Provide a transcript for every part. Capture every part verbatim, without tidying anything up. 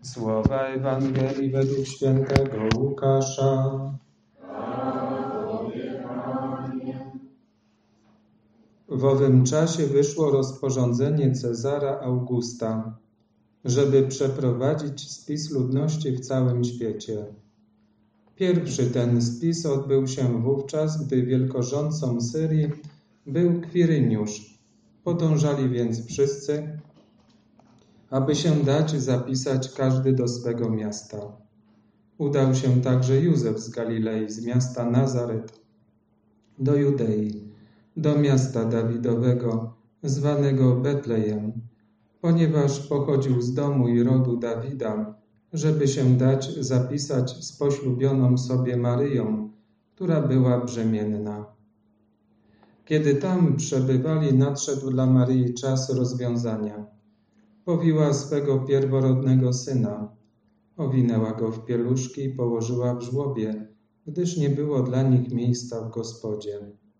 Słowa Ewangelii według świętego Łukasza. W owym czasie wyszło rozporządzenie Cezara Augusta, żeby przeprowadzić spis ludności w całym świecie. Pierwszy ten spis odbył się wówczas, gdy wielkorządcą Syrii był Kwiryniusz. Podążali więc wszyscy, aby się dać zapisać każdy do swego miasta. Udał się także Józef z Galilei, z miasta Nazaret, do Judei, do miasta Dawidowego, zwanego Betlejem, ponieważ pochodził z domu i rodu Dawida, żeby się dać zapisać z poślubioną sobie Maryją, która była brzemienna. Kiedy tam przebywali, nadszedł dla Maryi czas rozwiązania. Powiła swego pierworodnego syna, owinęła go w pieluszki i położyła w żłobie, gdyż nie było dla nich miejsca w gospodzie.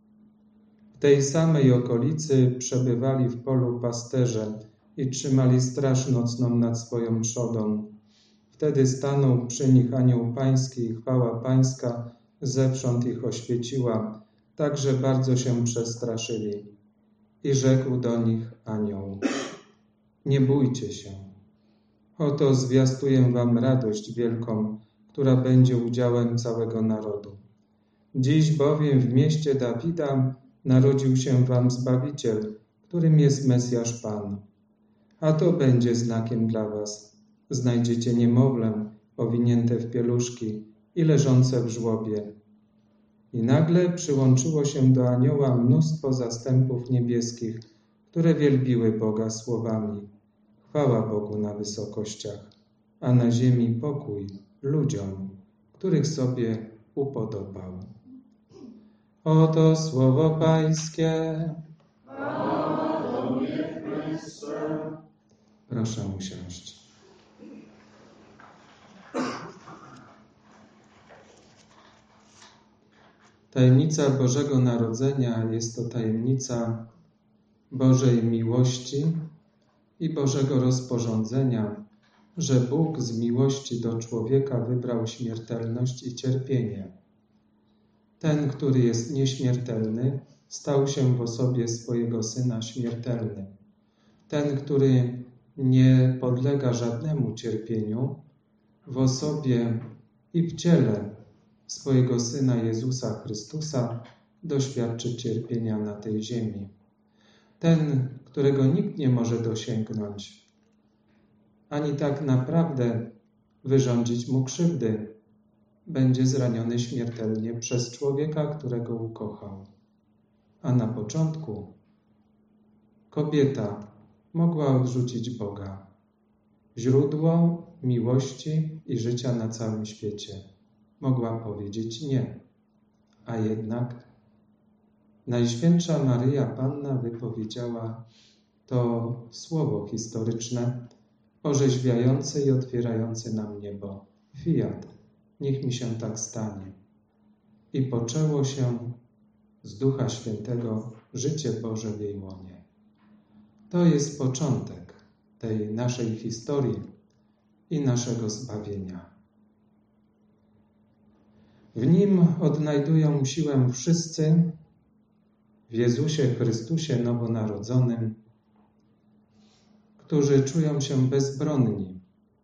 W tej samej okolicy przebywali w polu pasterze i trzymali straż nocną nad swoją trzodą. Wtedy stanął przy nich anioł pański i chwała pańska zewsząd ich oświeciła, tak że bardzo się przestraszyli. I rzekł do nich anioł: nie bójcie się. Oto zwiastuję wam radość wielką, która będzie udziałem całego narodu. Dziś bowiem w mieście Dawida narodził się wam Zbawiciel, którym jest Mesjasz Pan. A to będzie znakiem dla was. Znajdziecie niemowlę owinięte w pieluszki i leżące w żłobie. I nagle przyłączyło się do anioła mnóstwo zastępów niebieskich, które wielbiły Boga słowami: chwała Bogu na wysokościach, a na ziemi pokój ludziom, których sobie upodobał. Oto słowo Pańskie. Proszę usiąść. Tajemnica Bożego Narodzenia jest to tajemnica Bożej miłości i Bożego rozporządzenia, że Bóg z miłości do człowieka wybrał śmiertelność i cierpienie. Ten, który jest nieśmiertelny, stał się w osobie swojego Syna śmiertelny. Ten, który nie podlega żadnemu cierpieniu, w osobie i w ciele swojego Syna Jezusa Chrystusa doświadczy cierpienia na tej ziemi. Ten, którego nikt nie może dosięgnąć, ani tak naprawdę wyrządzić mu krzywdy, będzie zraniony śmiertelnie przez człowieka, którego ukochał. A na początku kobieta mogła odrzucić Boga, źródło miłości i życia na całym świecie. Mogła powiedzieć nie, a jednak Najświętsza Maryja Panna wypowiedziała to słowo historyczne, orzeźwiające i otwierające nam niebo. Fiat, niech mi się tak stanie. I poczęło się z Ducha Świętego życie Boże w jej łonie. To jest początek tej naszej historii i naszego zbawienia. W Nim odnajdują siłę wszyscy, w Jezusie Chrystusie nowonarodzonym, którzy czują się bezbronni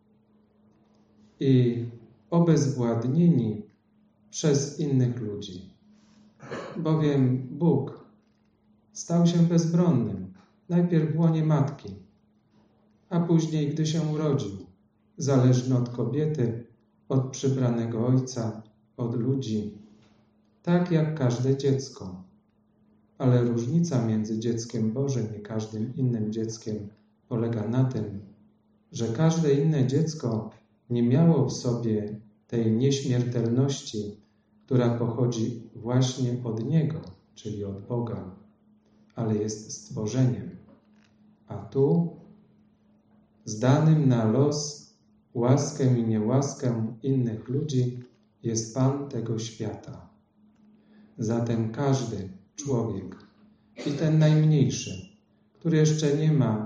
i obezwładnieni przez innych ludzi. Bowiem Bóg stał się bezbronnym, najpierw w łonie matki, a później, gdy się urodził, zależny od kobiety, od przybranego ojca, od ludzi, tak jak każde dziecko. Ale różnica między dzieckiem Bożym i każdym innym dzieckiem polega na tym, że każde inne dziecko nie miało w sobie tej nieśmiertelności, która pochodzi właśnie od Niego, czyli od Boga, ale jest stworzeniem. A tu, zdanym na los, łaskę i niełaskę innych ludzi, jest Pan tego świata. Zatem każdy człowiek i ten najmniejszy, który jeszcze nie ma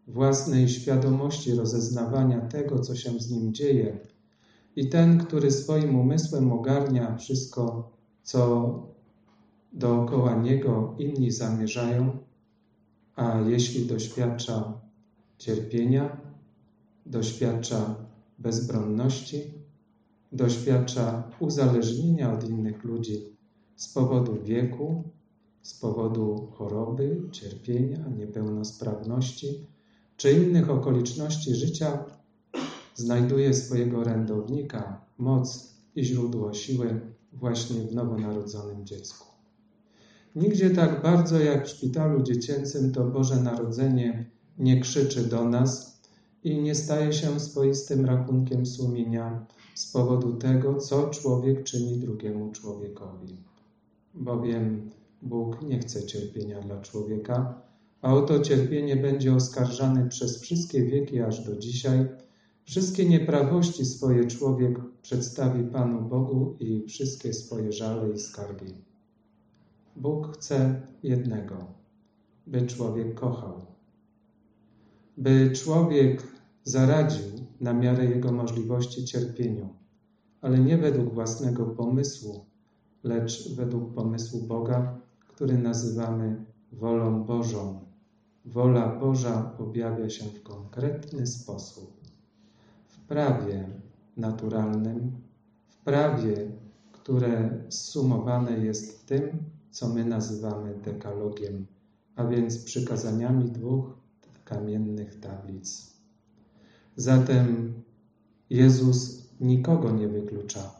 własnej świadomości rozeznawania tego, co się z nim dzieje, i ten, który swoim umysłem ogarnia wszystko, co dookoła niego inni zamierzają, a jeśli doświadcza cierpienia, doświadcza bezbronności, doświadcza uzależnienia od innych ludzi z powodu wieku, z powodu choroby, cierpienia, niepełnosprawności czy innych okoliczności życia, znajduje swojego orędownika, moc i źródło siły właśnie w nowonarodzonym dziecku. Nigdzie tak bardzo jak w szpitalu dziecięcym to Boże Narodzenie nie krzyczy do nas i nie staje się swoistym rachunkiem sumienia z powodu tego, co człowiek czyni drugiemu człowiekowi. Bowiem Bóg nie chce cierpienia dla człowieka, a oto cierpienie będzie oskarżane przez wszystkie wieki aż do dzisiaj. Wszystkie nieprawości swoje człowiek przedstawi Panu Bogu i wszystkie swoje żale i skargi. Bóg chce jednego, by człowiek kochał, by człowiek zaradził na miarę jego możliwości cierpieniu, ale nie według własnego pomysłu, lecz według pomysłu Boga, który nazywamy wolą Bożą. Wola Boża objawia się w konkretny sposób. W prawie naturalnym, w prawie, które zsumowane jest w tym, co my nazywamy dekalogiem, a więc przykazaniami dwóch kamiennych tablic. Zatem Jezus nikogo nie wyklucza.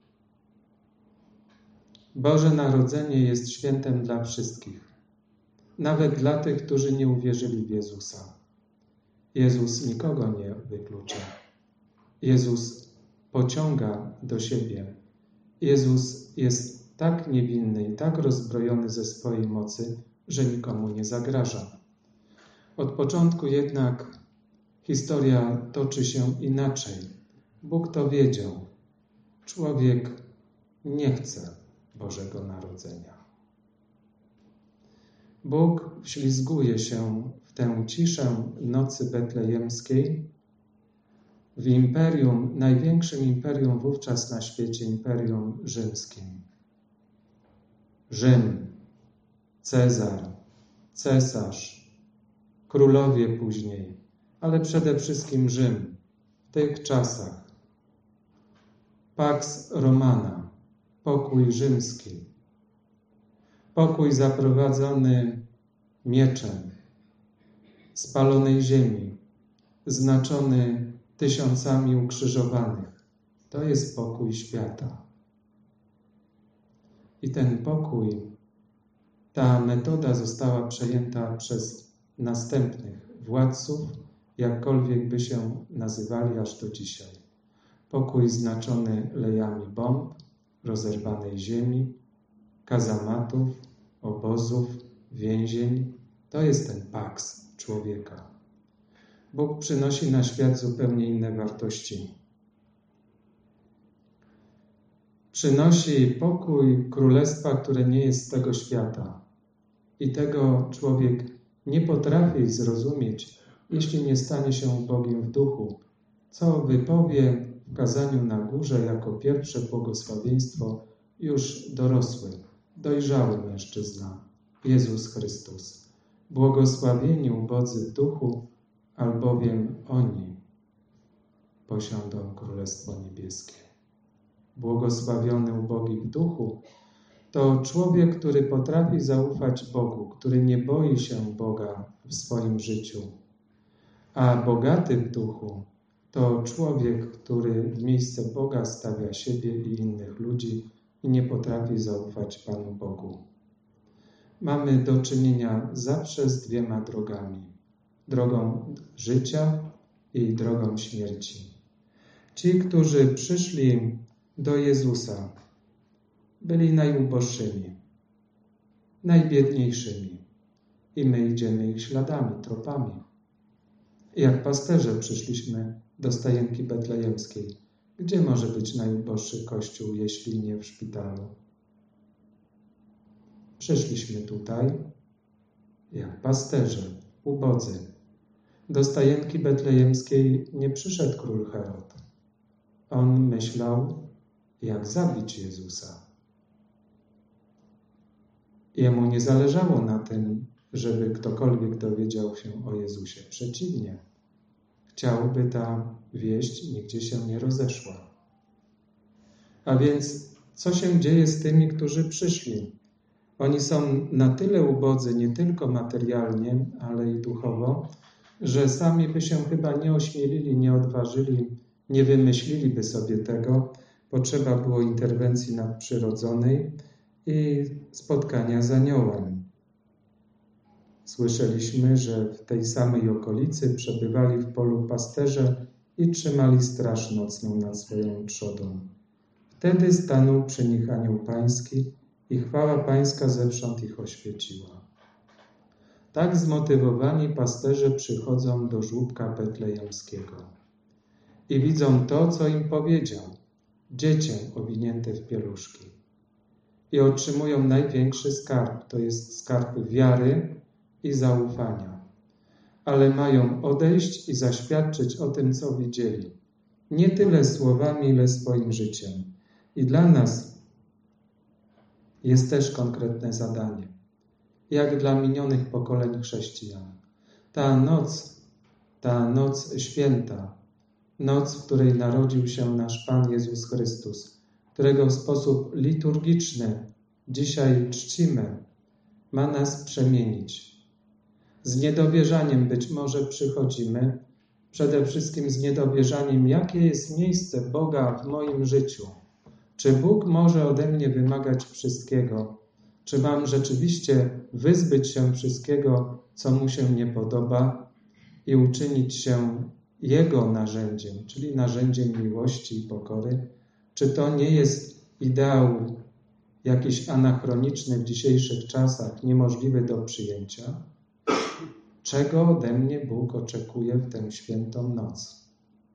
Boże Narodzenie jest świętem dla wszystkich, nawet dla tych, którzy nie uwierzyli w Jezusa. Jezus nikogo nie wyklucza. Jezus pociąga do siebie. Jezus jest tak niewinny i tak rozbrojony ze swojej mocy, że nikomu nie zagraża. Od początku jednak historia toczy się inaczej. Bóg to wiedział. Człowiek nie chce Bożego Narodzenia. Bóg wślizguje się w tę ciszę nocy betlejemskiej, w imperium, największym imperium wówczas na świecie, imperium rzymskim. Rzym, Cezar, cesarz, królowie później, ale przede wszystkim Rzym w tych czasach. Pax Romana, pokój rzymski, pokój zaprowadzony mieczem, spalonej ziemi, znaczony tysiącami ukrzyżowanych. To jest pokój świata. I ten pokój, ta metoda została przejęta przez następnych władców, jakkolwiek by się nazywali aż do dzisiaj. Pokój znaczony lejami bomb, rozerwanej ziemi, kazamatów, obozów, więzień. To jest ten paks człowieka. Bóg przynosi na świat zupełnie inne wartości. Przynosi pokój królestwa, które nie jest z tego świata. I tego człowiek nie potrafi zrozumieć, jeśli nie stanie się Bogiem w duchu, co wypowie w kazaniu na górze jako pierwsze błogosławieństwo już dorosły, dojrzały mężczyzna, Jezus Chrystus. Błogosławieni ubodzy w duchu, albowiem oni posiądą Królestwo Niebieskie. Błogosławiony ubogi w duchu to człowiek, który potrafi zaufać Bogu, który nie boi się Boga w swoim życiu. A bogaty w duchu to człowiek, który w miejsce Boga stawia siebie i innych ludzi i nie potrafi zaufać Panu Bogu. Mamy do czynienia zawsze z dwiema drogami. Drogą życia i drogą śmierci. Ci, którzy przyszli do Jezusa, byli najuboższymi, najbiedniejszymi i my idziemy ich śladami, tropami. Jak pasterze przyszliśmy do stajenki betlejemskiej. Gdzie może być najuboższy kościół, jeśli nie w szpitalu? Przyszliśmy tutaj jak pasterze, ubodzy, Do stajenki betlejemskiej nie przyszedł król Herod. On myślał, jak zabić Jezusa. Jemu nie zależało na tym, żeby ktokolwiek dowiedział się o Jezusie. Przeciwnie, chciałby ta wieść nigdzie się nie rozeszła. A więc co się dzieje z tymi, którzy przyszli? Oni są na tyle ubodzy, nie tylko materialnie, ale i duchowo, że sami by się chyba nie ośmielili, nie odważyli, nie wymyśliliby sobie tego. Potrzeba było interwencji nadprzyrodzonej i spotkania z aniołem. Słyszeliśmy, że w tej samej okolicy przebywali w polu pasterze i trzymali straż nocną nad swoją trzodą. Wtedy stanął przy nich anioł pański i chwała pańska zewsząd ich oświeciła. Tak zmotywowani pasterze przychodzą do żłóbka betlejemskiego i widzą to, co im powiedział, dziecię owinięte w pieluszki. I otrzymują największy skarb, to jest skarb wiary i zaufania. Ale mają odejść i zaświadczyć o tym, co widzieli. Nie tyle słowami, ile swoim życiem. I dla nas jest też konkretne zadanie, jak dla minionych pokoleń chrześcijan. Ta noc, ta noc święta, noc, w której narodził się nasz Pan Jezus Chrystus, którego w sposób liturgiczny dzisiaj czcimy, ma nas przemienić. Z niedowierzaniem być może przychodzimy, przede wszystkim z niedowierzaniem, jakie jest miejsce Boga w moim życiu. Czy Bóg może ode mnie wymagać wszystkiego? Czy mam rzeczywiście wyzbyć się wszystkiego, co Mu się nie podoba i uczynić się Jego narzędziem, czyli narzędziem miłości i pokory? Czy to nie jest ideał jakiś anachroniczny w dzisiejszych czasach, niemożliwy do przyjęcia? Czego ode mnie Bóg oczekuje w tę świętą noc?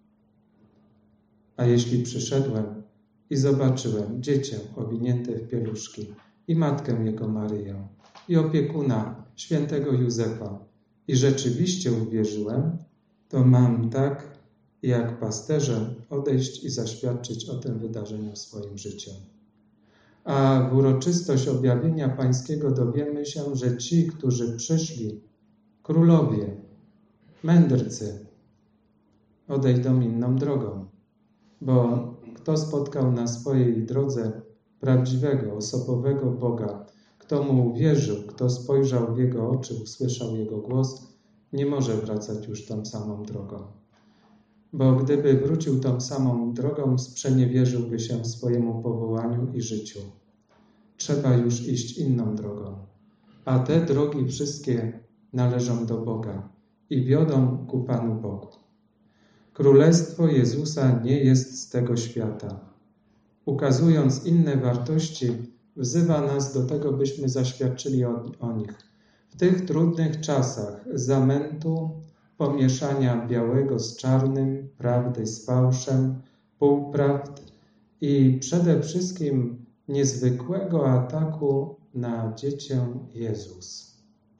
A jeśli przyszedłem i zobaczyłem dziecię owinięte w pieluszki i matkę Jego Maryję i opiekuna świętego Józefa i rzeczywiście uwierzyłem, to mam tak, jak pasterze, odejść i zaświadczyć o tym wydarzeniu swoim życiem. A w uroczystość objawienia pańskiego dowiemy się, że ci, którzy przyszli, królowie, mędrcy, odejdą inną drogą, bo kto spotkał na swojej drodze prawdziwego, osobowego Boga, kto Mu uwierzył, kto spojrzał w Jego oczy, usłyszał Jego głos, nie może wracać już tą samą drogą. Bo gdyby wrócił tą samą drogą, sprzeniewierzyłby się swojemu powołaniu i życiu. Trzeba już iść inną drogą. A te drogi wszystkie należą do Boga i wiodą ku Panu Bogu. Królestwo Jezusa nie jest z tego świata. Ukazując inne wartości, wzywa nas do tego, byśmy zaświadczyli o, o nich. W tych trudnych czasach zamętu, pomieszania białego z czarnym, prawdy z fałszem, półprawd i przede wszystkim niezwykłego ataku na dziecię Jezus.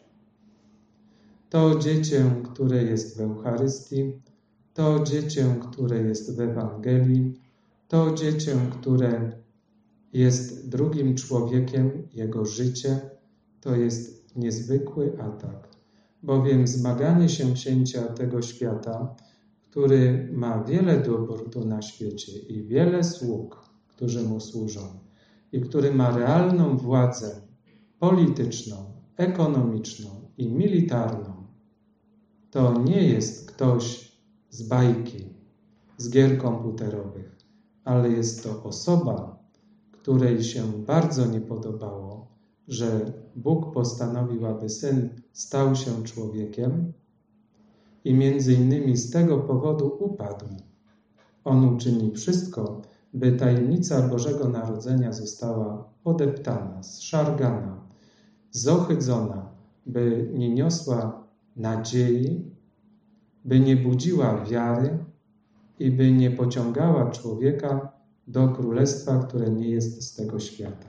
To dziecię, które jest w Eucharystii, to dziecię, które jest w Ewangelii, to dziecię, które jest drugim człowiekiem, jego życie, to jest niezwykły atak. Bowiem zmaganie się księcia tego świata, który ma wiele dóbr tu na świecie i wiele sług, którzy mu służą, i który ma realną władzę polityczną, ekonomiczną i militarną, to nie jest ktoś z bajki, z gier komputerowych, ale jest to osoba, której się bardzo nie podobało, że Bóg postanowił, aby Syn stał się człowiekiem i między innymi z tego powodu upadł. On uczyni wszystko, by tajemnica Bożego Narodzenia została podeptana, zszargana, zohydzona, by nie niosła nadziei, by nie budziła wiary i by nie pociągała człowieka do królestwa, które nie jest z tego świata.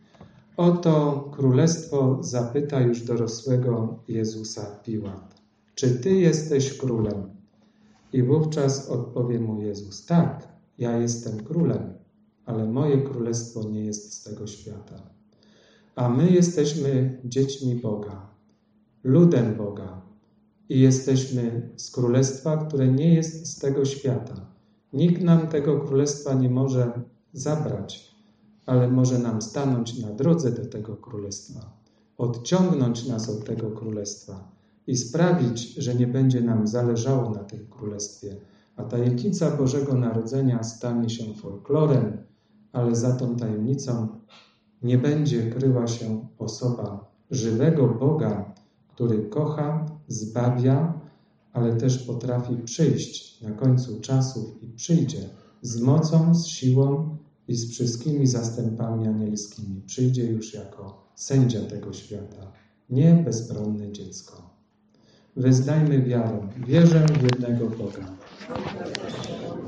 O to królestwo zapyta już dorosłego Jezusa Piłat. czy Ty jesteś królem? I wówczas odpowie mu Jezus, tak, ja jestem królem, ale moje królestwo nie jest z tego świata. A my jesteśmy dziećmi Boga, ludem Boga i jesteśmy z królestwa, które nie jest z tego świata. Nikt nam tego królestwa nie może zabrać, ale może nam stanąć na drodze do tego królestwa, odciągnąć nas od tego królestwa i sprawić, że nie będzie nam zależało na tym królestwie, a tajemnica Bożego Narodzenia stanie się folklorem, ale za tą tajemnicą nie będzie kryła się osoba żywego Boga, który kocha, zbawia, ale też potrafi przyjść na końcu czasów i przyjdzie z mocą, z siłą i z wszystkimi zastępami anielskimi. Przyjdzie już jako sędzia tego świata, nie bezbronne dziecko. Wyznajmy wiarę. Wierzę w jednego Boga.